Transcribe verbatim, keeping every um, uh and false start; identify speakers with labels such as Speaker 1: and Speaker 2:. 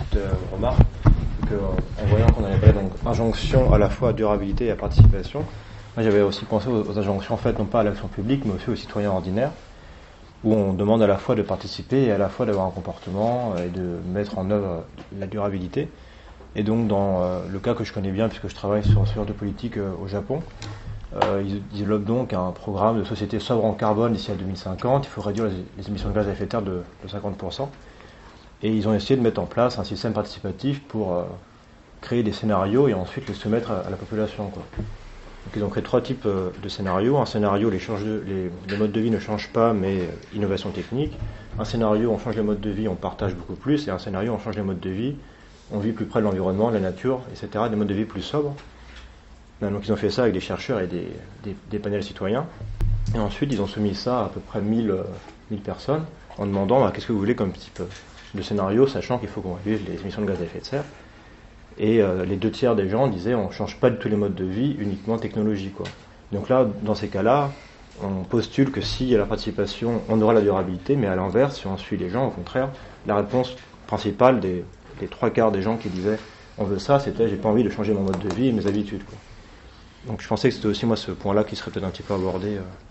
Speaker 1: petite euh, remarque, que, en voyant qu'on avait parlé donc injonction à la fois à durabilité et à participation, moi j'avais aussi pensé aux, aux injonctions faites non pas à l'action publique, mais aussi aux citoyens ordinaires, où on demande à la fois de participer et à la fois d'avoir un comportement et de mettre en œuvre la durabilité. Et donc dans euh, le cas que je connais bien, puisque je travaille sur ce genre de politique euh, au Japon, euh, ils, ils développent donc un programme de société sobre en carbone d'ici à deux mille cinquante. Il faut réduire les, les émissions de gaz à effet de serre de, de cinquante pour cent. Et ils ont essayé de mettre en place un système participatif pour euh, créer des scénarios et ensuite les soumettre à, à la population, quoi. Donc ils ont créé trois types euh, de scénarios. Un scénario, les, change de, les, les modes de vie ne changent pas, mais euh, innovation technique. Un scénario, on change les modes de vie, on partage beaucoup plus. Et un scénario, on change les modes de vie, on vit plus près de l'environnement, de la nature, et cetera. Des modes de vie plus sobres. Donc ils ont fait ça avec des chercheurs et des, des, des panels citoyens. Et ensuite, ils ont soumis ça à à peu près mille, euh, mille personnes en demandant bah, qu'est-ce que vous voulez comme type de scénario, sachant qu'il faut qu'on réduise les émissions de gaz à effet de serre. Et euh, les deux tiers des gens disaient on ne change pas de tous les modes de vie, uniquement technologie, quoi. Donc là, dans ces cas-là, on postule que s'il y a la participation, on aura la durabilité, mais à l'inverse, si on suit les gens, au contraire, la réponse principale des, des trois quarts des gens qui disaient on veut ça, c'était j'ai pas envie de changer mon mode de vie et mes habitudes, quoi. Donc je pensais que c'était aussi moi ce point-là qui serait peut-être un petit peu abordé. Euh